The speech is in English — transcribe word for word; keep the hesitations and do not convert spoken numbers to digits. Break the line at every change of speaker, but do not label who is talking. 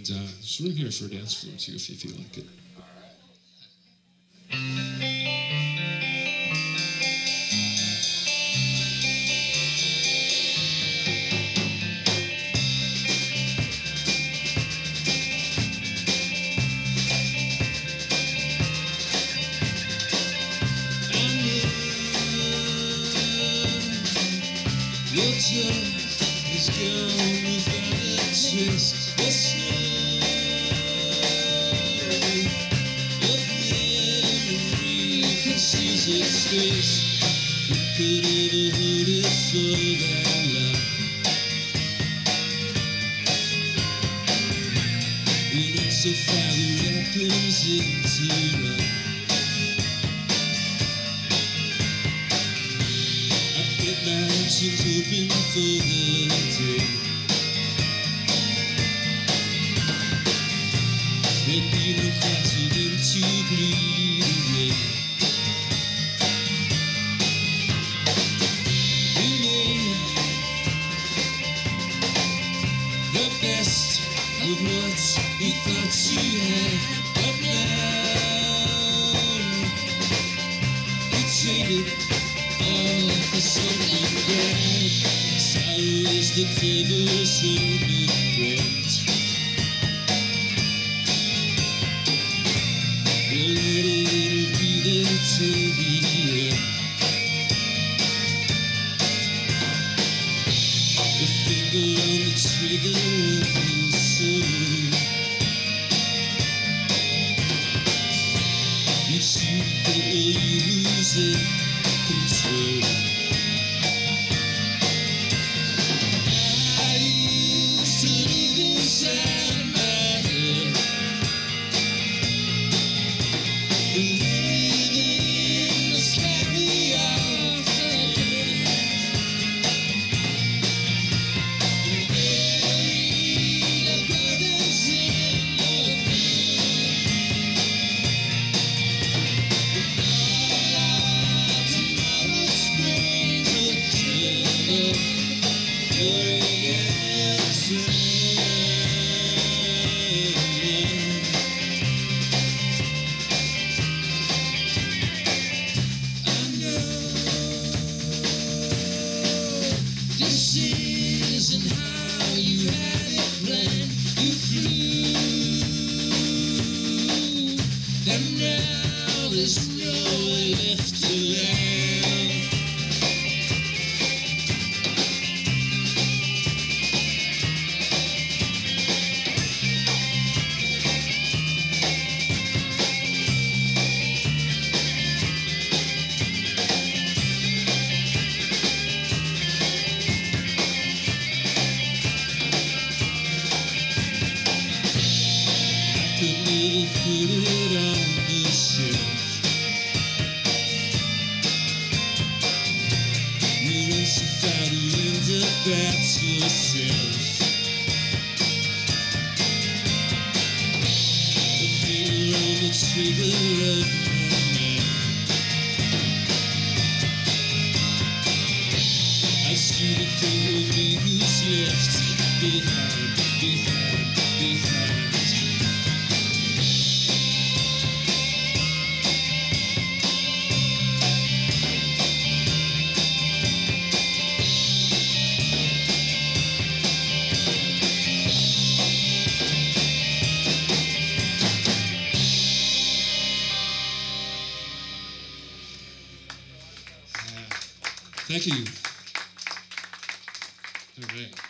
And uh, there's room here for a dance floor too, if you feel like it.
Your touch is gone without a twist. The snow of memory conceals its face. Who could ever hold it for that long? We're not so far, the weapons into run. My options open for the day. There'd be no clouds for them to bleed away. You made the best of what you thought you had, but now you traded all for something bad. Sorrow is the devil's only friend. We'll let a little breather till the end. The finger on the trigger of your soul. You shoot it or you lose it. Control. I used to live inside my head, believing the scary off again, and bury the burdens in your head. This isn't how you had it planned. You flew, and now there's nowhere left to land. Could never put it on the shelf. We're so far to end up at yourself. The finger on the trigger of my mind. I shoot a thing with me who's left behind, behind, behind.
Thank you. All right.